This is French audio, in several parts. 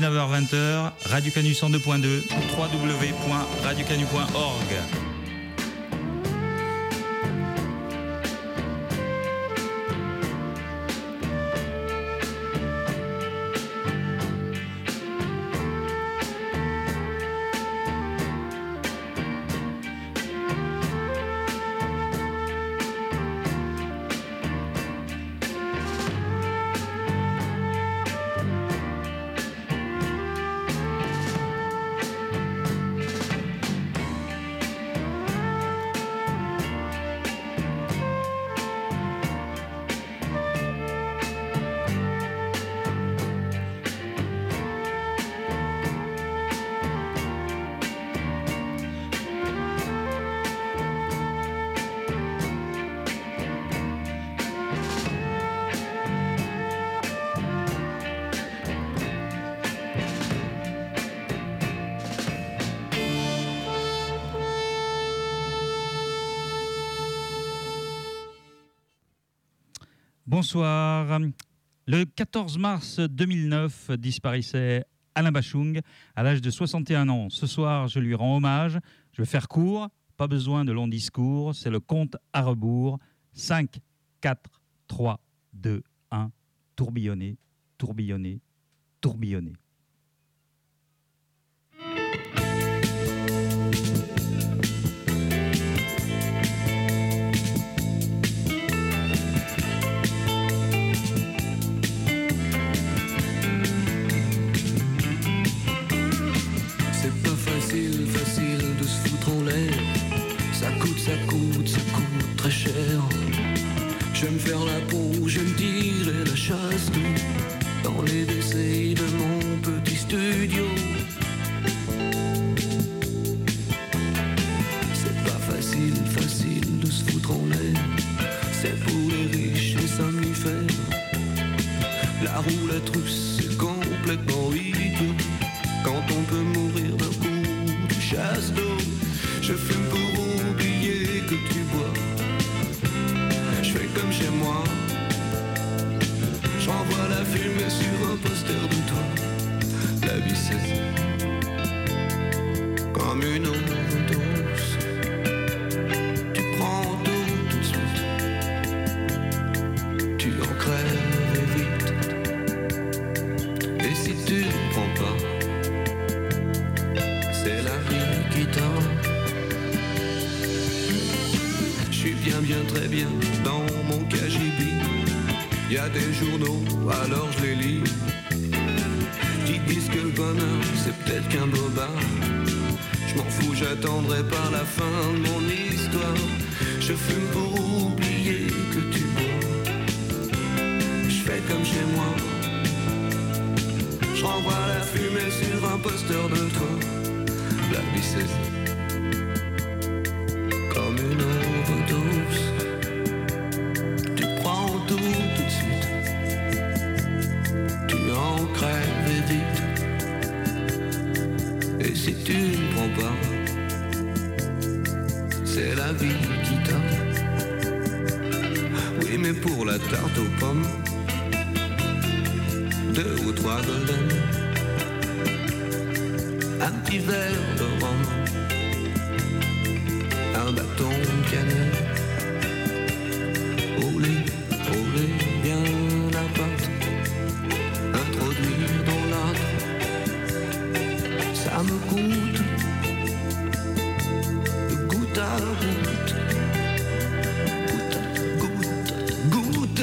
19h-20h, Radio Canu 102.2, www.radiocanu.org. Bonsoir. Le 14 mars 2009 disparaissait Alain Bachung à l'âge de 61 ans. Ce soir, je lui rends hommage. Je vais faire court, pas besoin de longs discours. C'est le compte à rebours. 5, 4, 3, 2, 1. Tourbillonner, tourbillonner, tourbillonner. Facile de se foutre en l'air. Ça coûte très cher. Je vais me faire la peau, je vais me tirer la chasse dans les WC de mon petit studio. C'est pas facile de se foutre en l'air. C'est pour les riches et somnifères. La roulette russe est complètement vide quand on peut mourir d'un coup de chasse d'eau. Je fume pour oublier que tu bois. Je fais comme chez moi. J'envoie la fumée sur un poster de toi. La vie c'est comme une overdose. Tu prends tout de suite. Tu en crèves vite. Et si tu ne prends pas, c'est la vie qui t'en. Je suis bien, très bien dans mon KGB. Y a des journaux, alors je les lis. Qui disent que le bonheur, c'est peut-être qu'un bobard. Je m'en fous, j'attendrai pas la fin de mon histoire. Je fume pour oublier que tu bois. Je fais comme chez moi. Je renvoie la fumée sur un poster de toi. La vie c'est comme une overdose. Tu prends tout de suite. Tu en crèves vite. Et si tu ne prends pas, c'est la vie qui t'a. Oui mais pour la tarte aux pommes, 2 ou 3 golden. Un petit verre de rhum, un bâton de cannelle. Rouler bien la pâte, introduire dans l'âtre. Ça me coûte, goutte à goutte, goutte.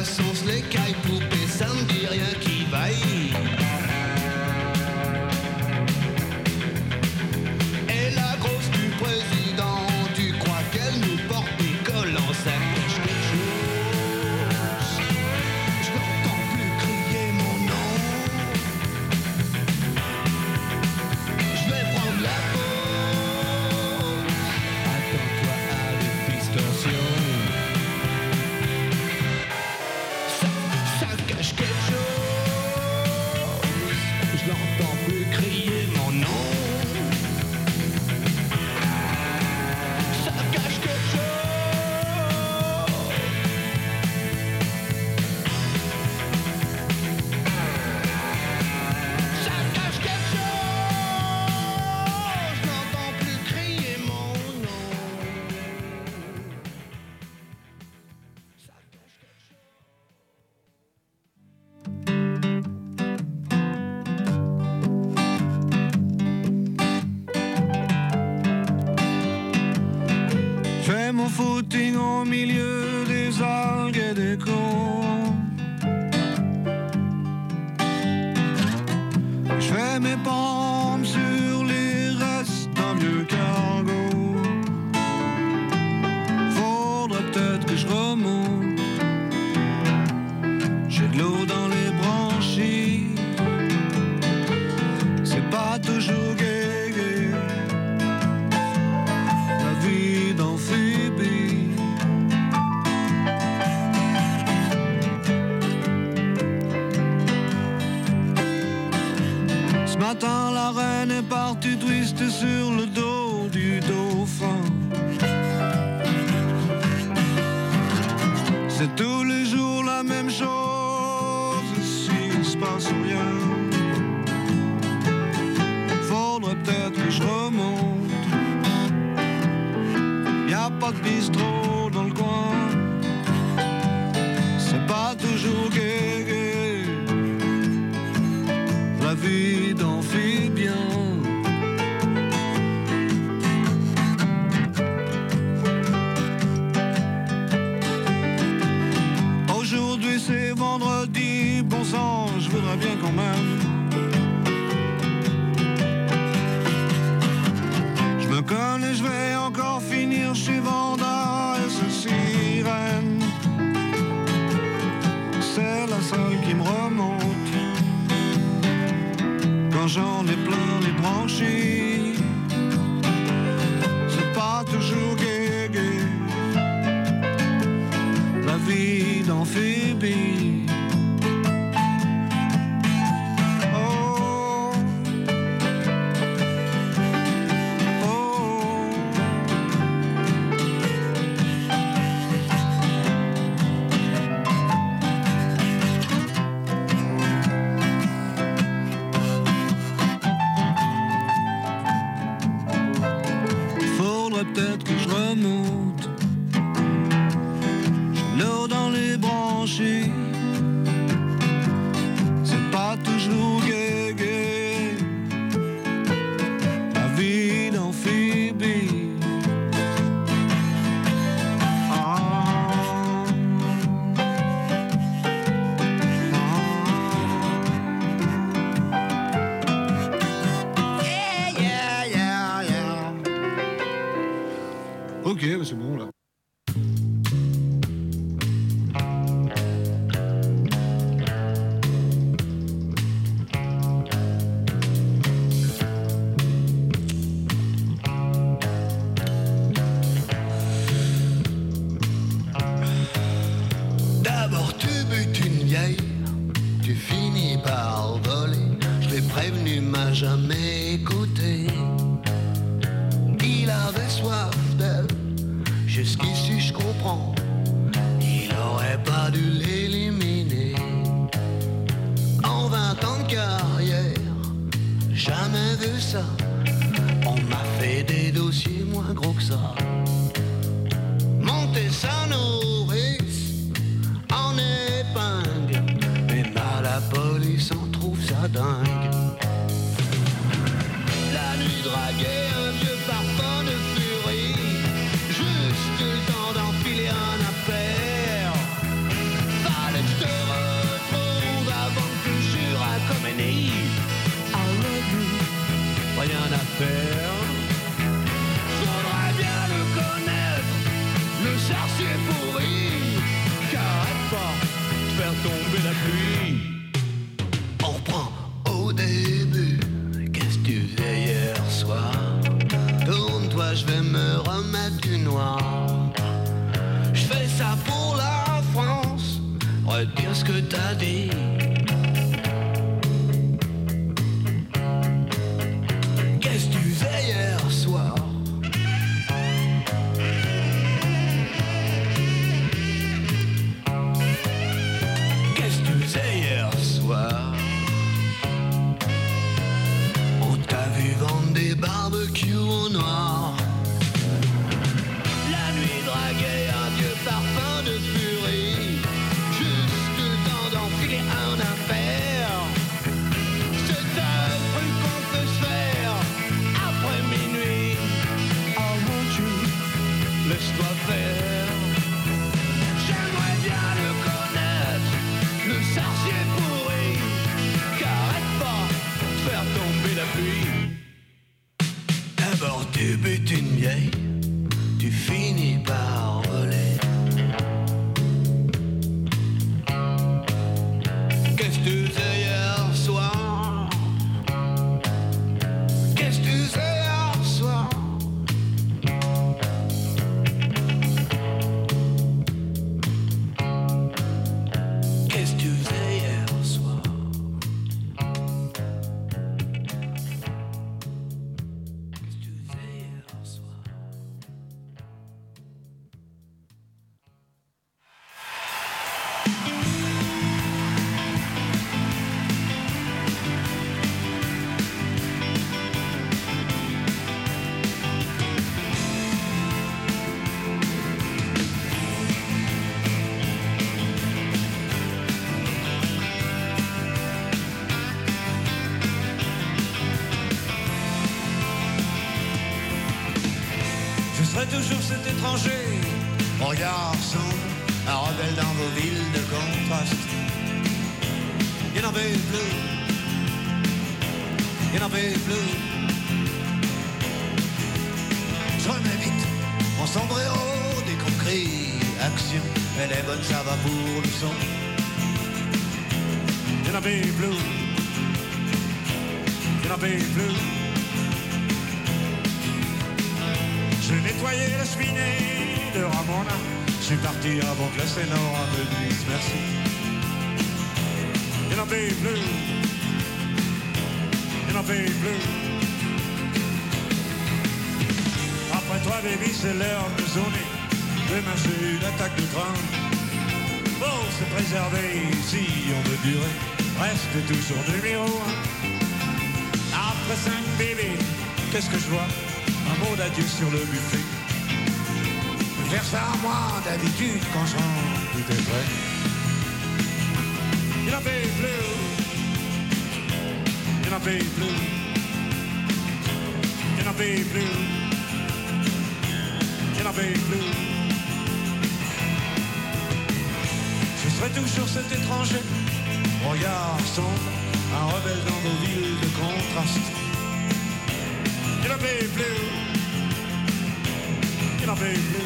sauce, les cailles poupées, ça me dit rien qui vaille. Et la grosse du président, tu crois qu'elle nous porte des collants, ça cache quelque chose. Je n'entends plus crier mon nom. Je vais prendre la pause. Attends-toi avec distorsion. Ça cache quelque chose. Je n'entends plus crier mon nom. Ça cache quelque chose. Ça cache quelque chose. Je n'entends plus crier mon nom. Ça cache quelque chose. Je fais mon footing au milieu des algues et des cons. Je fais mes pompes sur les restes d'un vieux cargo. Faudrait peut-être que je remonte. J'ai de l'eau dans les branchies. C'est pas toujours gai, gai. La vie d'amphibie. Ce matin, la reine est partie twister sur le dos du dauphin. C'est tous les jours la même chose, s'il se passe rien. Faudrait peut-être que je remonte. Y'a pas de bistrot dans le coin. C'est pas toujours gai, gai. La vie d'amphibien. Aujourd'hui c'est vendredi, bon sang, je voudrais bien quand même. Je me connais, je vais encore finir chez Vanda et ce sirène. C'est la seule qui me remonte. Quand j'en ai plein les branchies. C'est pas toujours gai, gai. La vie d'amphibie. Oh, oh. Faudrait peut-être que je remonte. J'ai l'eau dans les branchies. C'est pas toujours gai, gai. La vie d'amphibie. Ah. Yeah, yeah, yeah, yeah. Ok, bah c'est bon là. D'abord tu butes une vieille, tu finis par voler. Je l'ai prévenu, m'a jamais écouté. Il avait soif d'elle, jusqu'ici je comprends. Il aurait pas dû l'éliminer. En 20 ans de carrière, jamais vu ça. On m'a fait des dossiers moins gros que ça. Monter sa nourrice en épingle, même à la police on trouve ça dingue. La nuit draguait un vieux parfum de furie, juste le temps d'enfiler un affaire. Fallait tomber la pluie. On reprend au début. Qu'est-ce que tu faisais hier soir? Tourne-toi, je vais me remettre du noir. Je fais ça pour la France. Retire ce que t'as dit. Qu'est-ce que tu faisais hier soir? Qu'est-ce que tu faisais hier soir? On t'a vu vendre des barbecues au noir. La nuit draguait un vieux parfum de furie. Juste le temps d'enfiler un affaire. C'est un truc qu'on peut se faire après minuit. Oh mon Dieu, laisse-toi faire. J'aimerais bien le connaître, le sorcier pourri. Qu'arrête pas de faire tomber la pluie. D'abord tu butes une vieille, tu finis par voler. Qu'est-ce que tu faisais hier soir? Qu'est-ce que tu faisais hier soir? Qu'est-ce que tu faisais hier soir? Qu'est-ce que tu faisais hier soir? Je serai toujours cet étranger, regard sombre, un rebelle dans vos villes de contraste. Il n'en avait plus, il n'en avait plus. Je remets vite mon sombrero, dès qu'on crie action, elle est bonne, ça va pour le son. Il n'en avait plus, il n'en avait plus. J'ai nettoyé la cheminée de Ramona. Je suis parti avant que la Sénora me dise merci. Il n'en avait plus, il n'en avait plus. Après toi, baby, c'est l'heure de zoner. Demain, j'ai une attaque de train. Bon, se préserver, si on veut durer, reste toujours numéro 1. Après 5 bébés, qu'est-ce que je vois? Un mot d'adieu sur le buffet. Faire ça à moi d'habitude quand je rentre, tout est prêt. Il n'en fait plus, il n'en fait plus, il n'en fait plus, il n'en fait plus. Je serai toujours cet étranger, regard sombre, un rebelle dans vos villes de contraste. Il n'en fait plus, il n'en fait plus.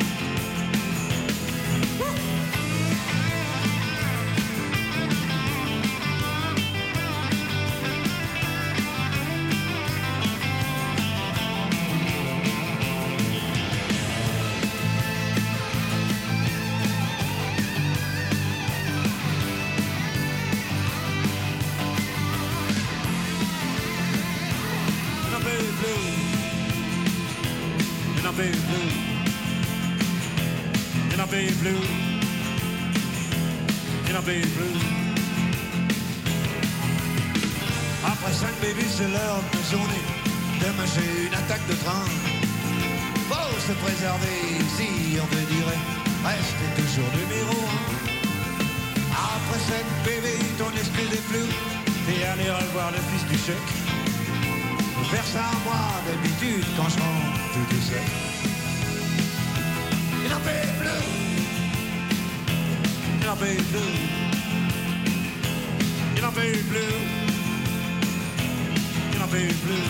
Après 5 bébés, c'est l'heure de zoner. Demain, j'ai une attaque de train. Faut se préserver, si on veut dire, reste toujours numéro 1. Après 5 bébés, ton esprit des flous. Et aller revoir le fils du chèque. Faire ça à moi, d'habitude, quand je rentre, tout est sec. Il n'en fait plus. Il n'en fait plus. Il n'en fait plus. Il n'en fait plus.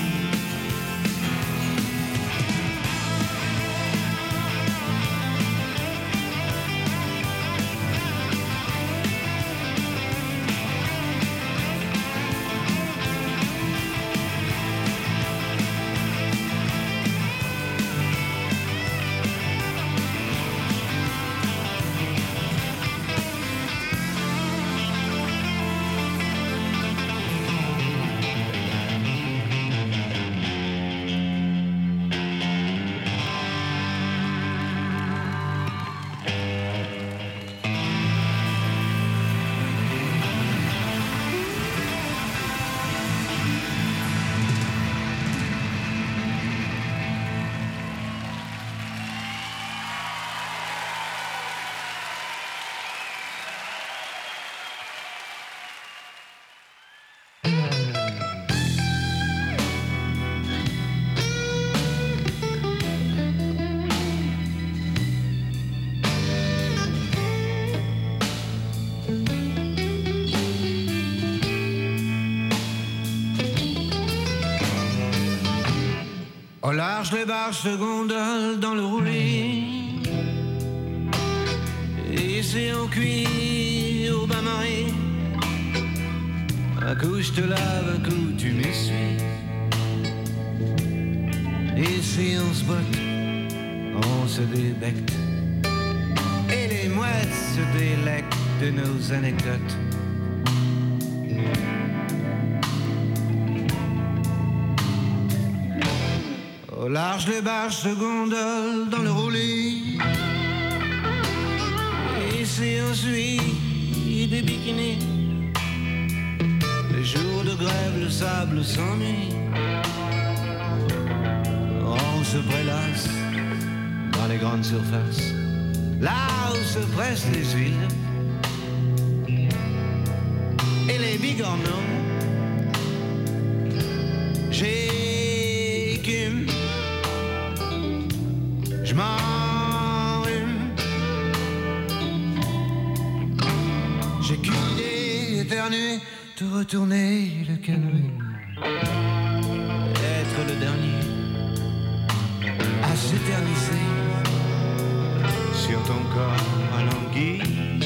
large, les barges se gondolent dans le roulis. Et c'est en cuit au bain-marie. Un coup je te lave, un coup tu m'essuies. Et si on se botte, on se débecte. Et les mouettes se délectent de nos anecdotes. Au large, les barges se gondolent dans le roulis. Et si on suit des bikinis, les jours de grève, le sable s'ennuie. On se prélasse dans les grandes surfaces, là où se pressent les huiles et les bigorneaux. J'écume, je m'enrhume, j'ai qu'une idée éternuée, de retourner le canoë, être le dernier à s'éterniser sur ton corps alangui.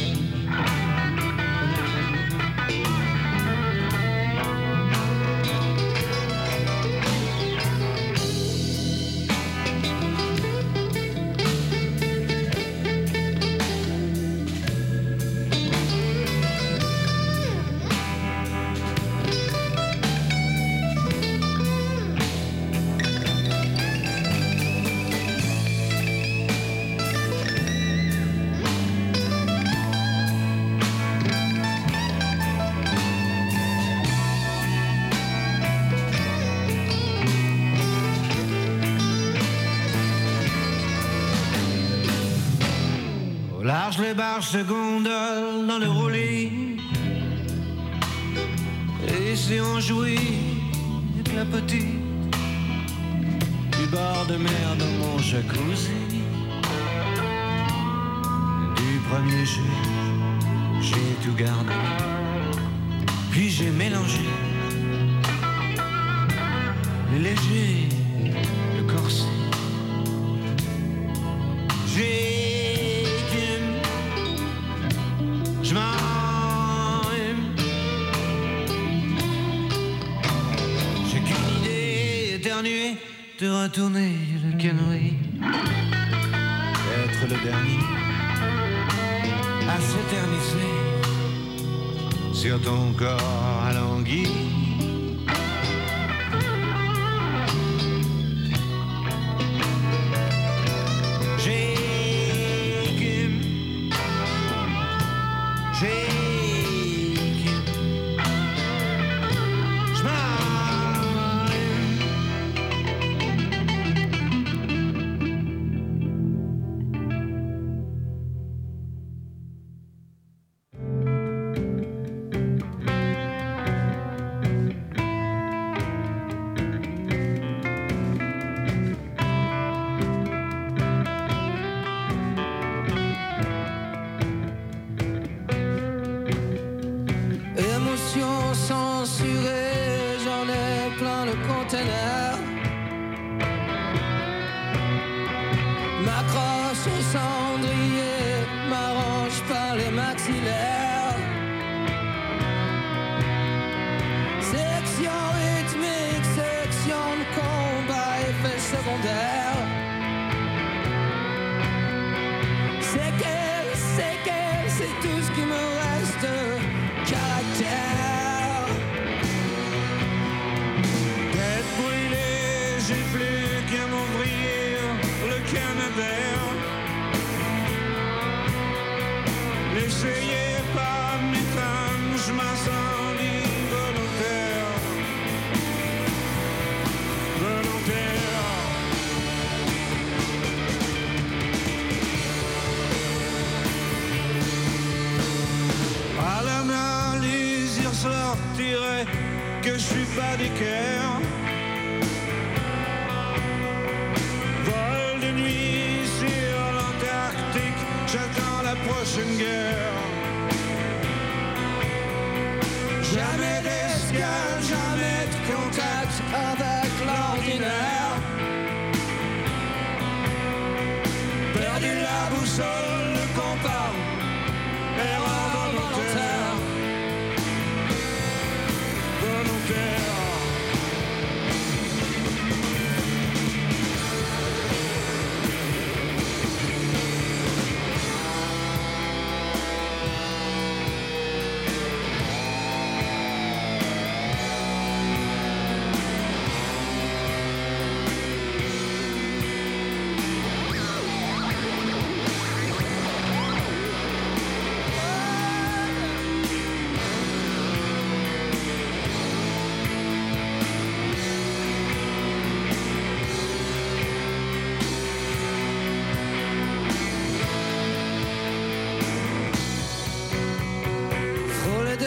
Les barges se gondolent dans le roulis. Et si on jouit de la petite du bord de mer dans mon jacuzzi, du premier jet, j'ai tout gardé, puis j'ai mélangé le léger, le corset. Je m'enrhume, j'ai qu'une idée éternuée, de retourner le canoë, être le dernier à s'éterniser sur ton corps alangui. Que je suis pas d'équerre, vol de nuit sur l'Antarctique, j'attends la prochaine guerre. Jamais d'escale, jamais de contact avec l'ordinaire.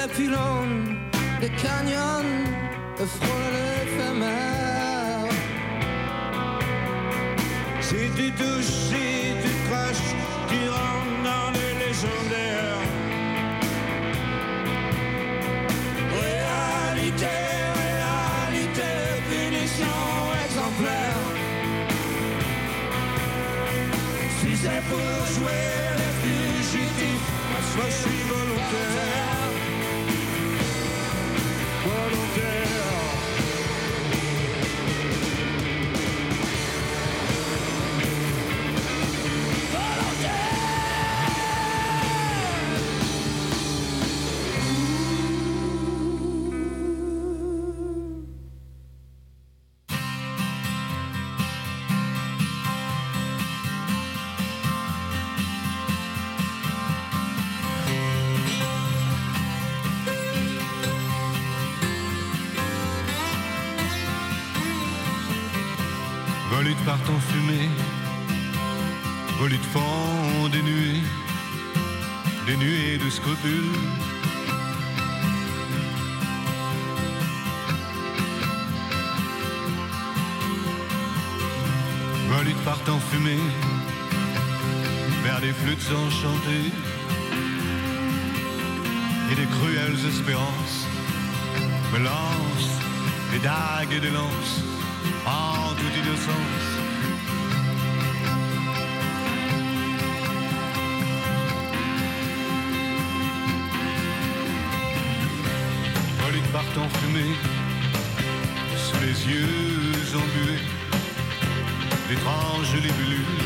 les pylônes, les canyons, frôlent l'éphémère. Si tu touches, si tu craches, tu rentres dans les légendaires. Réalité, réalité, punition exemplaire. Si c'est pour jouer les fugitifs, moi je suis volontaire. Volontaire. Volutes partent en fumée, volutes font des nuées de scrupules. Volutes partent en fumée, vers des flûtes enchantées et des cruelles espérances, me lancent des dagues et des lances en toute innocence. Volutes partent en fumée, sous les yeux embués d'étranges libellules.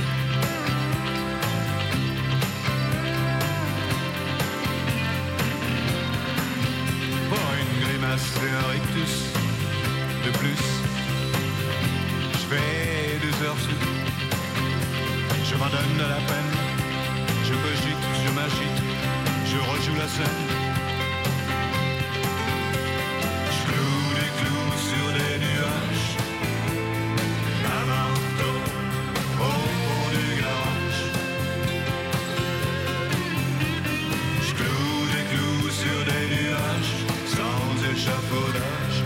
Pour une grimace et un rictus de plus, je fais des heures sous. Je m'en donne de la peine. Je cogite, je m'agite, je rejoue la scène. Je cloue des clous sur des nuages, un marteau au fond du garage. Je cloue des clous sur des nuages, sans échafaudage.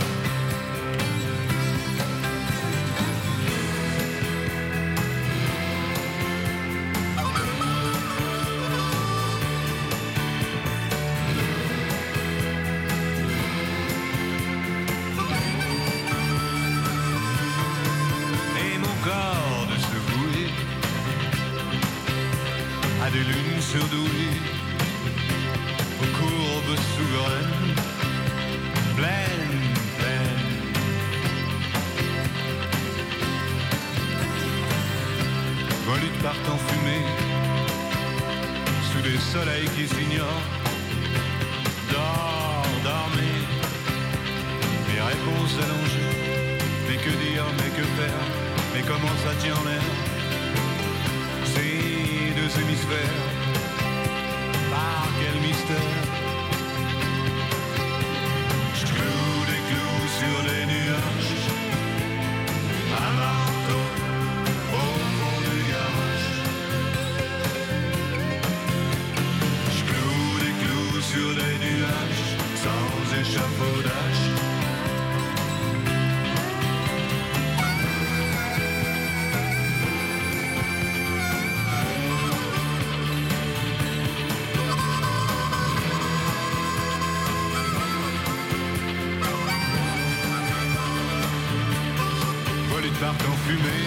Des lunes surdouées, aux courbes souveraines, pleines, pleines. Volutes partent en fumée, sous des soleils qui s'ignorent. Dors, dormez, mes réponses allongées. Mais que dire, mais que faire, mais comment ça tient en l'air? Deux hémisphères, par quel mystère? Je cloue des clous sur les nuages, un marteau au fond du garage. Je cloue des clous sur les nuages, sans échafaudage. Partent en fumée.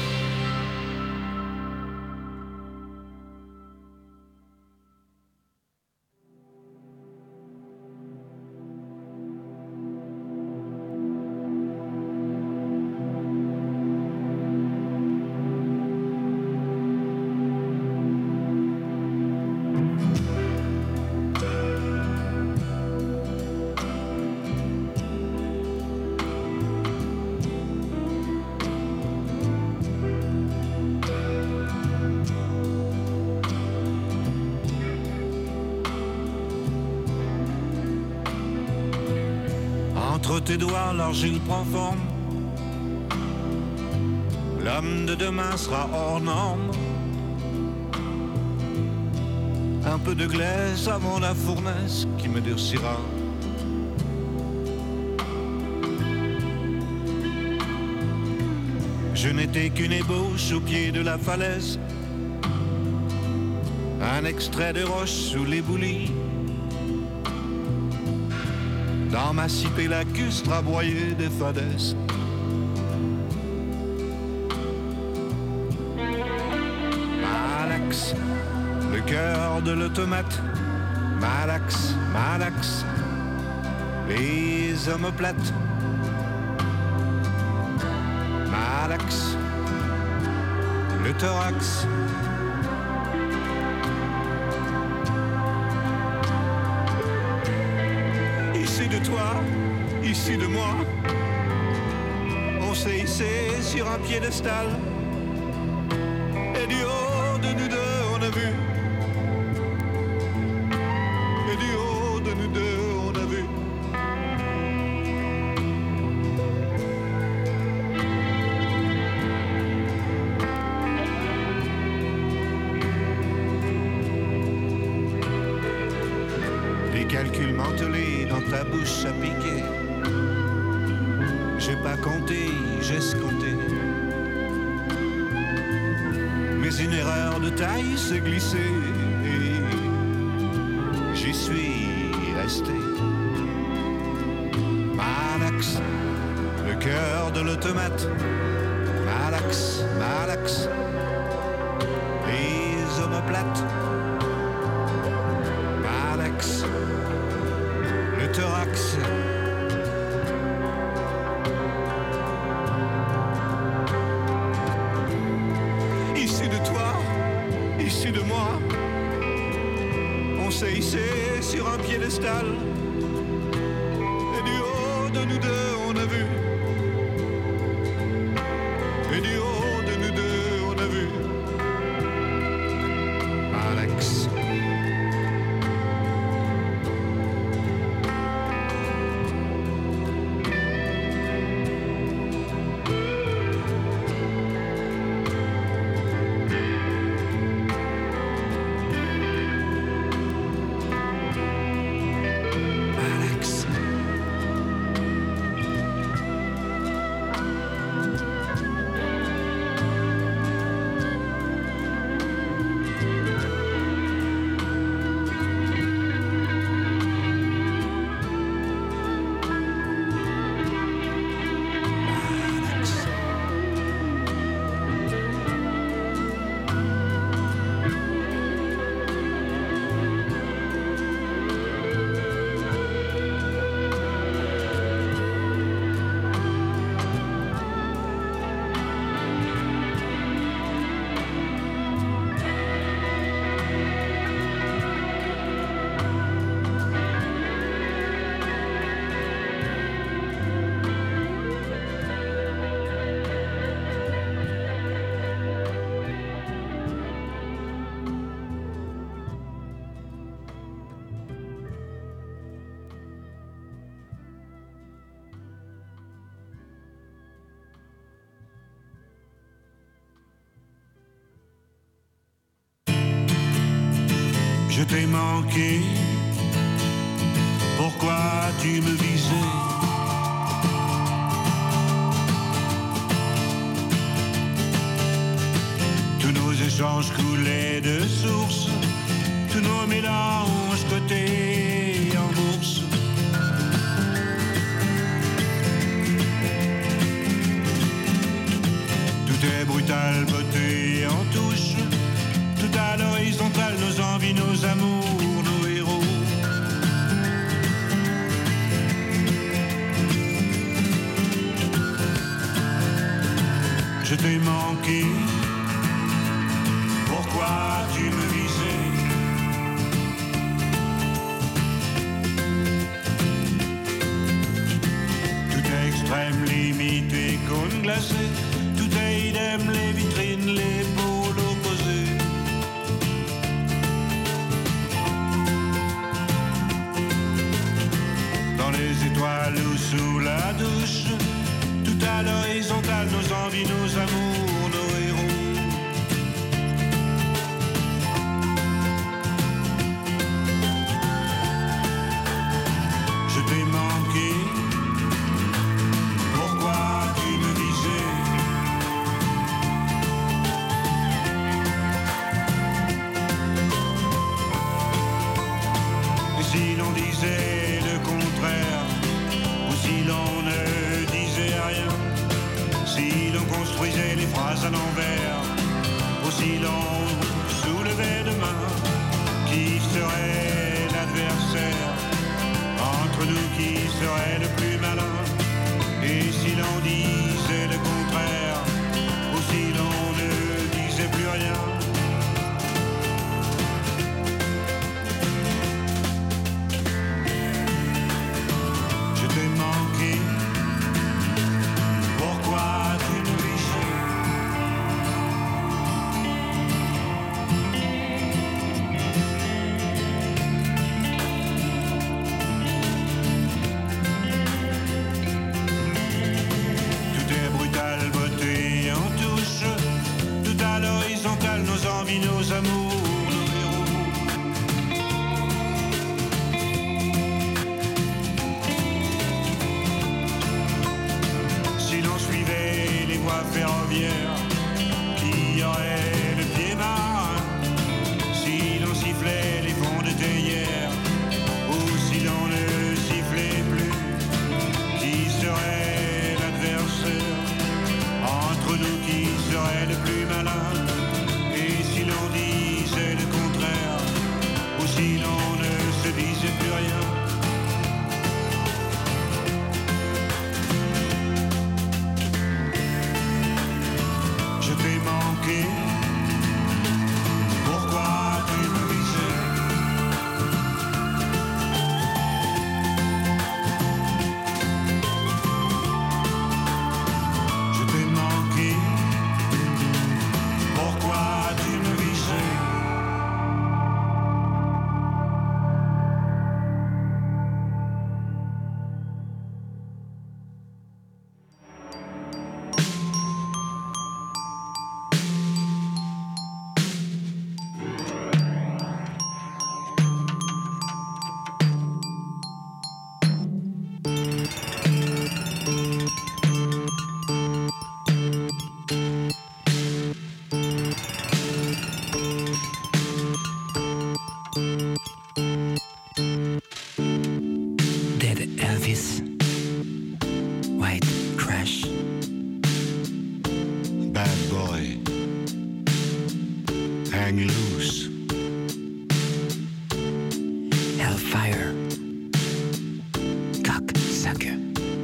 Entre tes doigts, l'argile prend forme. L'homme de demain sera hors norme. un peu de glaise avant la fournaise qui me durcira. Je n'étais qu'une ébauche au pied de la falaise, un extrait de roche sous l'éboulis. Dans ma cipée lacustre broyée des fadaises. Malax, le cœur de l'automate. Malax, Malax, les omoplates. Malax, le thorax. Ici de toi, ici de moi, on s'est hissé sur un piédestal. Et du haut de nous deux on a vu. Et du haut de nous deux on a vu. Des calculs mentelés dans ta bouche à piquer. J'ai pas compté, j'ai escompté. Mais une erreur de taille s'est glissée et j'y suis resté. Malax, le cœur de l'automate. Malax, Malax, les omoplates. Malax, le thorax. Ici de toi, ici de moi, on s'est hissé sur un piédestal. Et du haut de nous deux on a vu. Et du haut de nous deux on a vu. Malax. Je t'ai manqué, pourquoi tu me visais? Tous nos échanges coulaient de source, tous nos mélanges cotés en bourse. Tout est brutal, beauté en touche. Tout à l'horizontale, nos envies, nos amours, nos héros. Je t'ai manqué, pourquoi tu me visais? Tout est extrême, limite et cône glacée. Tout est idem, les vitrines, les pôles opposés. Les étoiles ou sous la douche, tout à l'horizontale, nos envies, nos amours, nos héros. disait le contraire, ou si l'on ne disait rien, si l'on construisait les phrases à l'envers, ou si l'on soulevait demain, qui serait l'adversaire, entre nous qui serait le plus malin, et si l'on disait le contraire, ou si l'on ne disait plus rien. Je t'ai manqué, pourquoi tu me fichais? Tout est brutal, beauté en touche, tout à l'horizontale, nos envies, nos amours, nos héros. Si l'on suivait les voies ferroviaires, qui aurait le pied marin? Si l'on sifflait les fonds de théière, ou si l'on ne sifflait plus, qui serait l'adversaire? Entre nous qui serait le plus malin? Et si l'on disait le contraire, ou si l'on ne se disait plus rien? Je t'ai manqué, pourquoi tu me visais? Je t'ai manqué, pourquoi tu me visais? Dead Elvis, White Trash, Bad boy, hang loose, Hellfire, Cocksucker,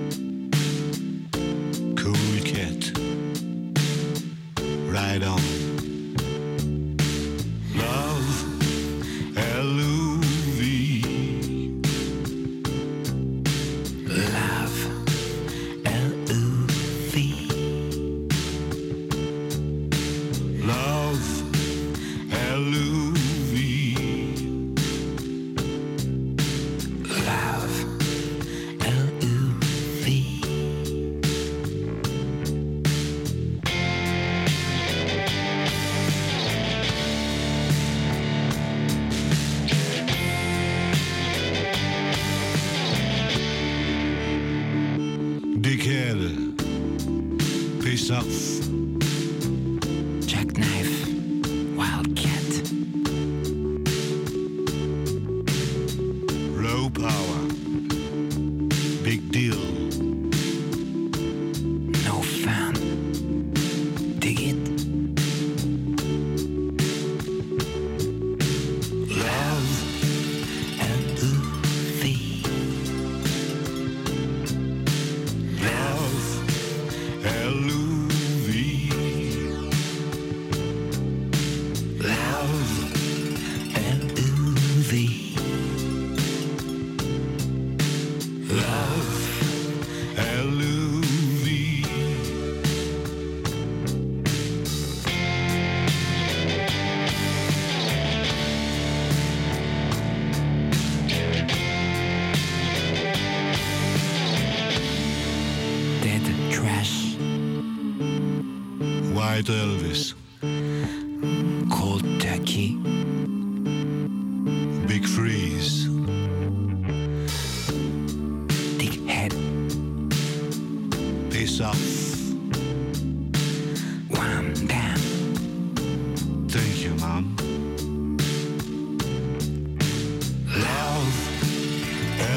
cool cat, ride on. Love, L-U-V, Love, L-U-V, love, L-U-V, Love, L-U-V. dickhead, piss off, Jackknife, Wildcat, low power, big deal, No Fun, Dig It, love, L-U-V, love, L-U-V, Love, L-U-V, love, L-U-V. Dead Trash, White Elvis, Cold Turkey, Big Freeze, Dickhead, piss off, One Down, thank you, Mom. Love,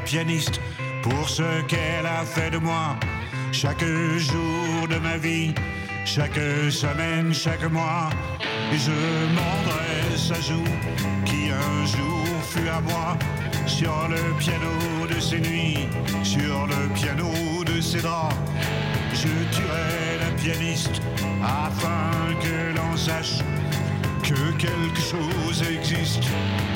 pianiste pour ce qu'elle a fait de moi. Chaque jour de ma vie, chaque semaine, chaque mois. Et je mordrai sa joue qui un jour fut à moi. Sur le piano de ses nuits, sur le piano de ses draps. Je tuerai la pianiste afin que l'on sache que quelque chose existe.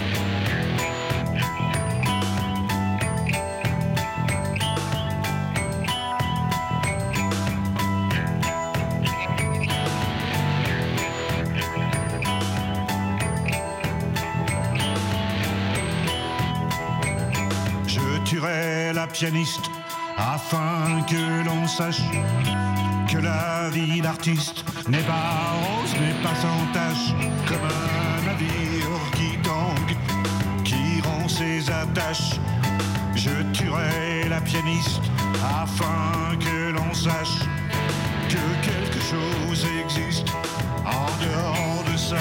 Je tuerai la pianiste afin que l'on sache que la vie d'artiste n'est pas rose, n'est pas sans tache, comme un navire qui tangue, qui rompt ses attaches. Je tuerai la pianiste afin que l'on sache que quelque chose existe en dehors de ça.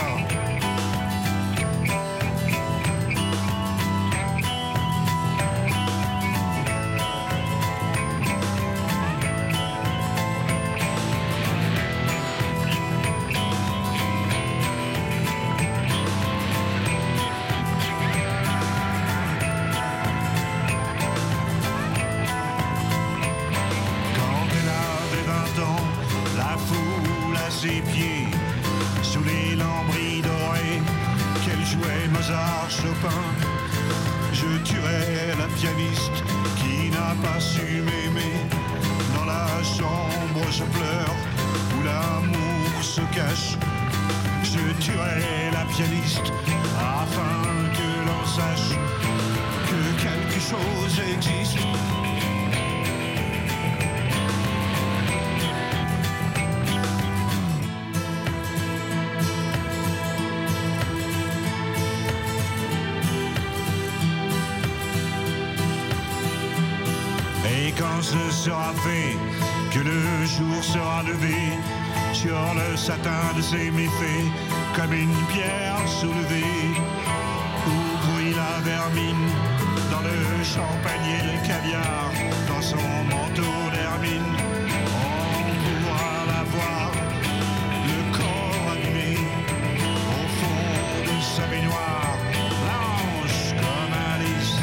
Ses pieds sous les lambris dorés qu'elle jouait Mozart, Chopin. Je tuerai la pianiste qui n'a pas su m'aimer. Dans la chambre je pleure où l'amour se cache. Je tuerai la pianiste afin que l'on sache que quelque chose existe. Et quand ce sera fait, que le jour sera levé sur le satin de ses méfaits, comme une pierre soulevée, où bruit la vermine, dans le champagne et le caviar, dans son manteau d'hermine, on pourra la voir, le corps animé, au fond de sa baignoire, blanche comme Alice.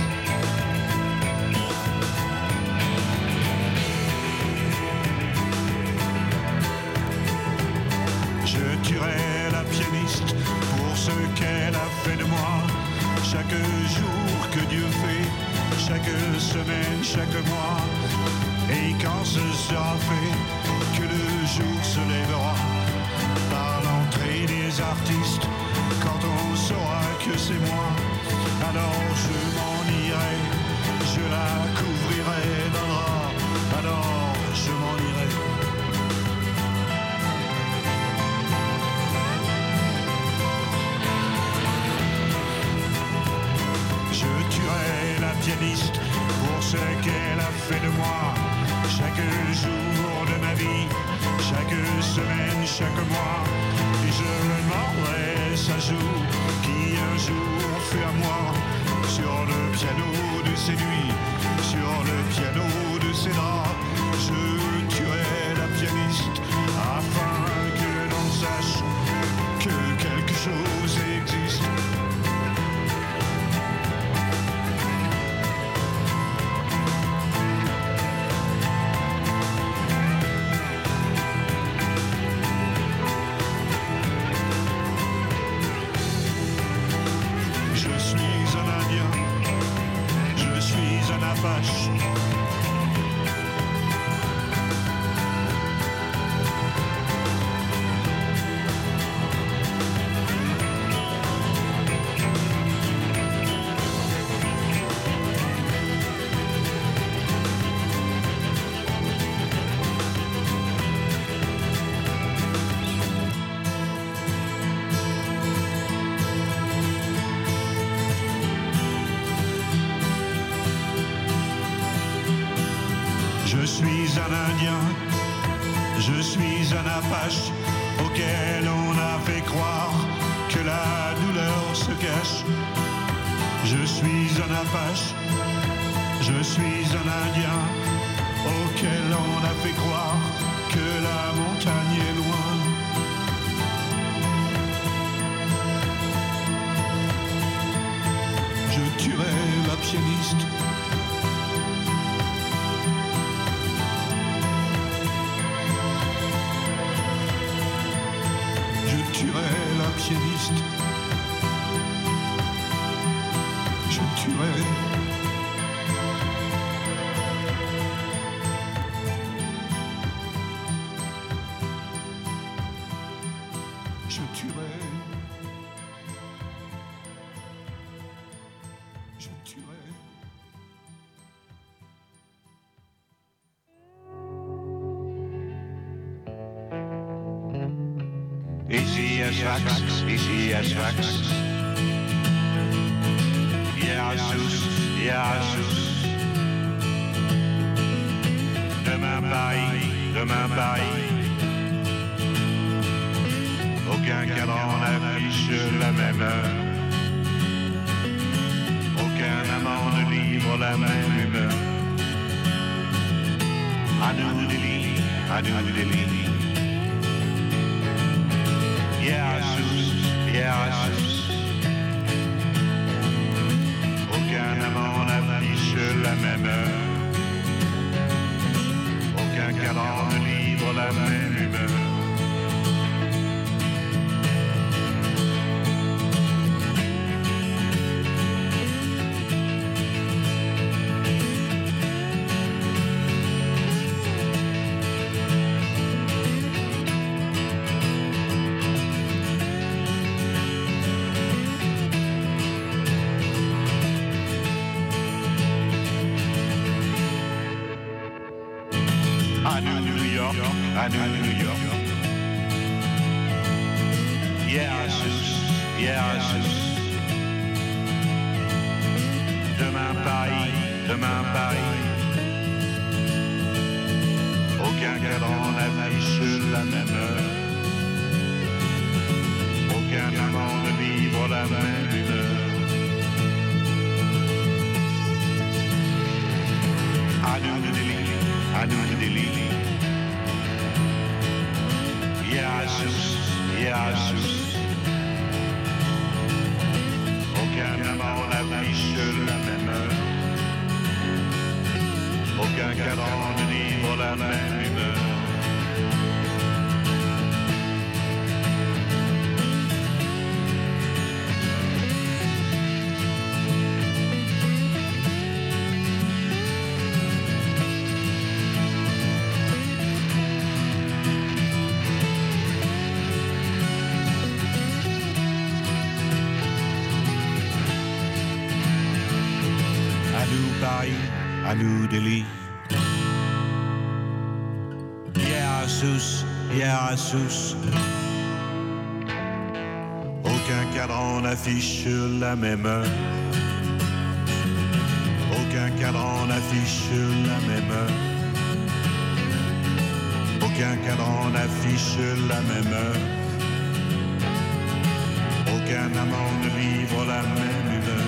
Je tuerai la pianiste pour ce qu'elle a fait de moi. Chaque jour que Dieu fait, chaque semaine, chaque mois. Et quand ce sera fait, que le jour se lèvera par l'entrée des artistes, quand on saura que c'est moi, alors je m'en irai, je la couvrirai d'un drap, alors je m'en irai. Je tuerai la pianiste pour ce qu'elle a fait de moi. Chaque jour de ma vie, chaque semaine, chaque mois. Et je mordrai sa joue qui un jour fut à moi. Sur le piano de ses nuits, sur le piano de ses draps. Je tuerai la pianiste afin que l'on sache que quelque chose existe. Apache. Je suis un Indien, je suis un Apache auquel on a fait croire que la douleur se cache. Je suis un Apache, Je suis un Indien auquel on a fait croire que la montagne est loin. Je tuerai la pianiste. Je tuerai la pianiste. Je tuerai. Je tuerai. Je tuerai. Ici à Sfax, ici à Sfax. Yassous, Yassous. Demain Paris, demain Paris. Aucun cadran n'affiche la même heure. Aucun amant ne livre la même humeur. À nous des lits, à nous des lits. Yassous, Yassous. Aucun amant n'affiche la même heure. Aucun cadran ne livre la même humeur. À nous New York, à nous New York. Yassous, Yassous. Demain Paris, demain Paris. Aucun cadran n'affiche la même heure. Aucun amant ne livre la même humeur. À nous de Delhi, à nous de Delhi. Yassous, Yassous. Aucun amant n'affiche la même heure. Aucun cadran ne livre la même humeur. Paris, à nous Delhi. Yassous, Yassous. Aucun cadran n'affiche la même heure. Aucun cadran n'affiche la même heure. Aucun cadran n'affiche la même heure. Aucun amant ne livre la même humeur.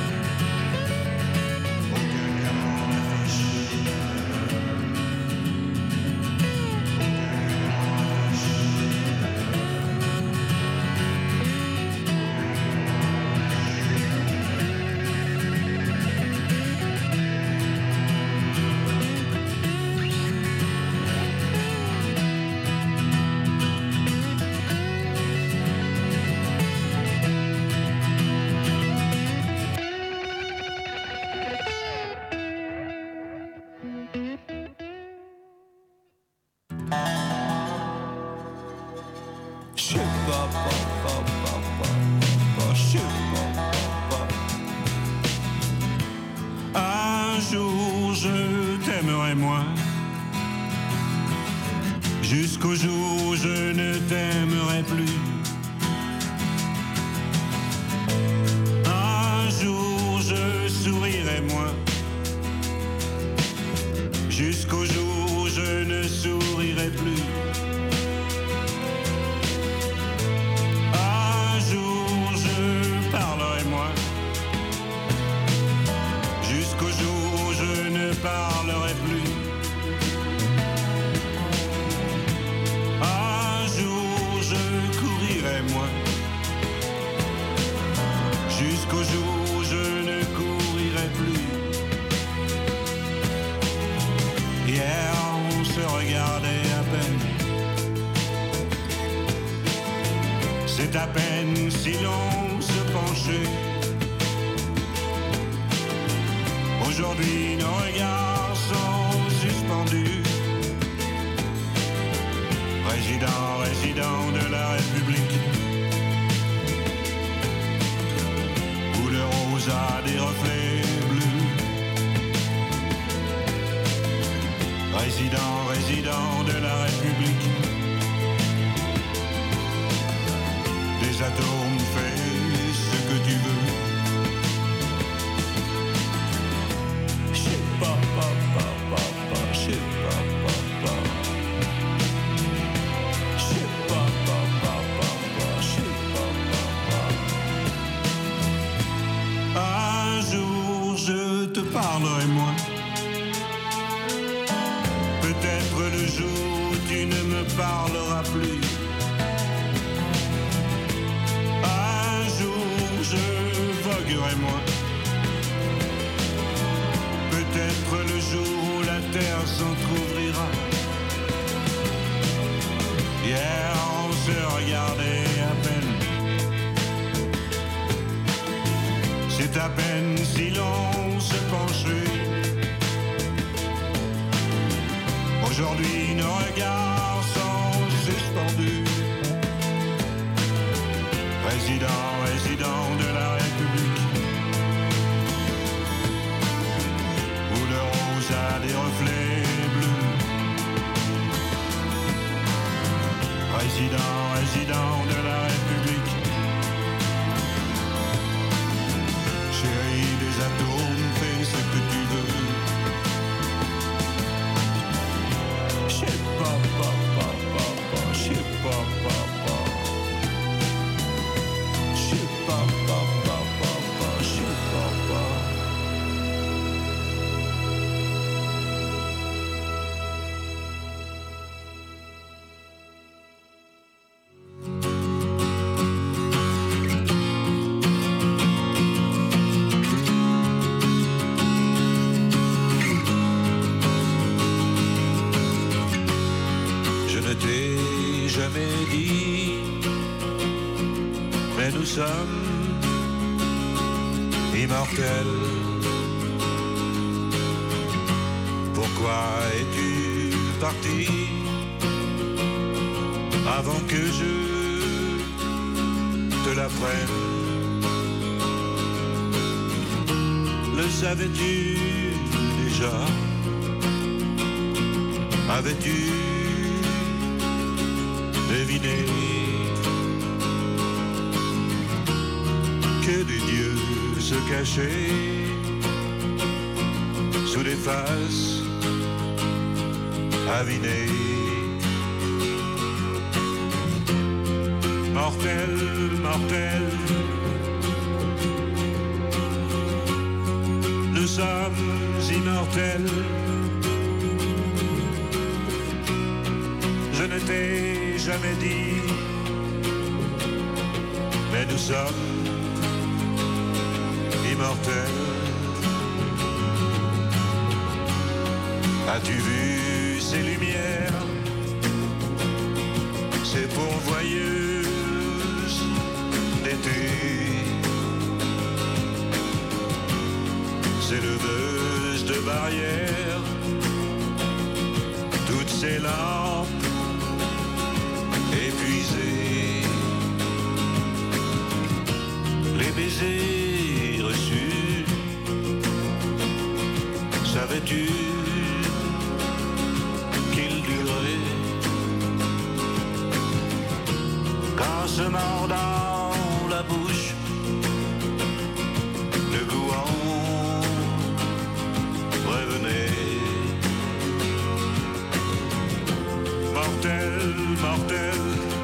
Un jour je t'aimerai moins, jusqu'au jour où je ne t'aimerai plus. Un jour je sourirai moins, jusqu'au jour où je ne sourirai plus. Un jour je parlerai moins, jusqu'au jour où je jusqu'au jour où je ne courirai plus. Hier on se regardait à peine, c'est à peine si l'on se penchait. Aujourd'hui nos regards sont suspendus. Résident de la République, où le rose a des reflets bleus. Résident de la République, des atomes fais ce que tu veux. Un jour je te parlerai moins. Peut-être le jour où tu ne me parleras plus. Un jour je voguerai moins. Peut-être le jour où la terre s'entr'ouvrira. Hier on se regardait à peine, c'est à peine si l'on se penchait. Aujourd'hui nos regards sont suspendus. Résident de la République, où le rose a des reflets bleus. Résident de la République, chérie des atomes, fais ce que tu veux. Nous sommes immortels. Pourquoi es-tu parti avant que je te l'apprenne? Le savais-tu déjà? Avais-tu deviné que des dieux se cachaient sous des faces avinées? Mortel, mortel, nous sommes immortels. Je ne t'ai jamais dit, mais nous sommes immortels. As-tu vu ces lumières, ces pourvoyeuses d'été, ces leveuses de barrières, toutes ces lampes épuisées, les baisers reçus, savais-tu qu'ils duraient? Quand se mordant la bouche, le goût en revenait. Mortel, mortel,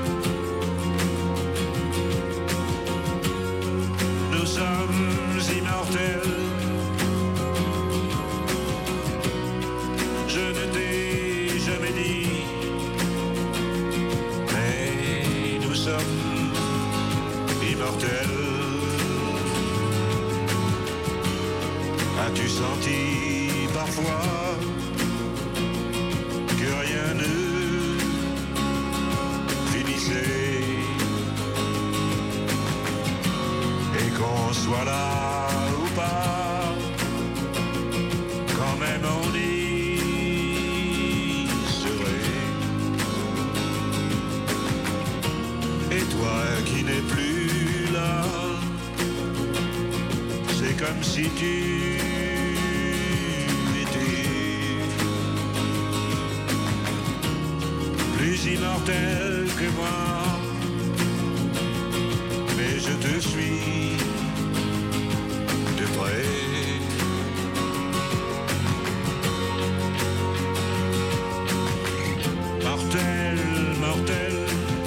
nous sommes immortels. Je ne t'ai jamais dit, mais nous sommes immortels. As-tu senti parfois que rien ne finissait et qu'on soit là ou pas, quand même on y serait. Et toi qui n'es plus là, c'est comme si tu étais plus immortel que moi, mais je te suis de près. Mortel, mortel,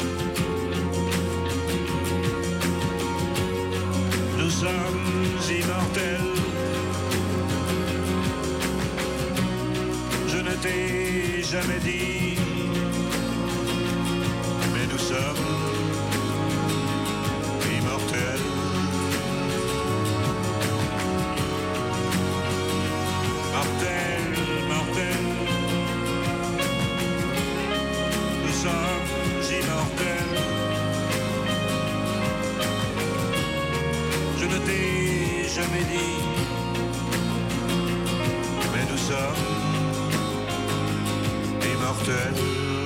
nous sommes immortels. Je ne t'ai jamais dit, mais nous sommes immortels. Mortel, mortel, nous sommes immortels. Je ne t'ai jamais dit, mais nous sommes immortels.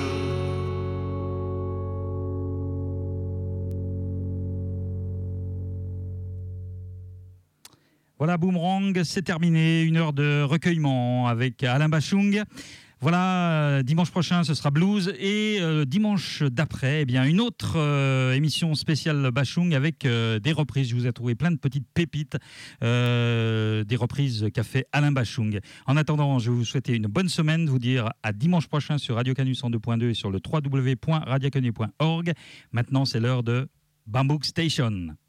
Voilà, Boomerang, c'est terminé. 1 heure de recueillement avec Alain Bachung. Voilà, dimanche prochain, ce sera blues. Et dimanche d'après, eh bien, une autre émission spéciale Bachung avec des reprises. Je vous ai trouvé plein de petites pépites, des reprises qu'a fait Alain Bachung. En attendant, je vais vous souhaiter une bonne semaine, vous dire à dimanche prochain sur Radio Canu 102.2 et sur le www.radiocanu.org. Maintenant, c'est l'heure de Bambouk Station.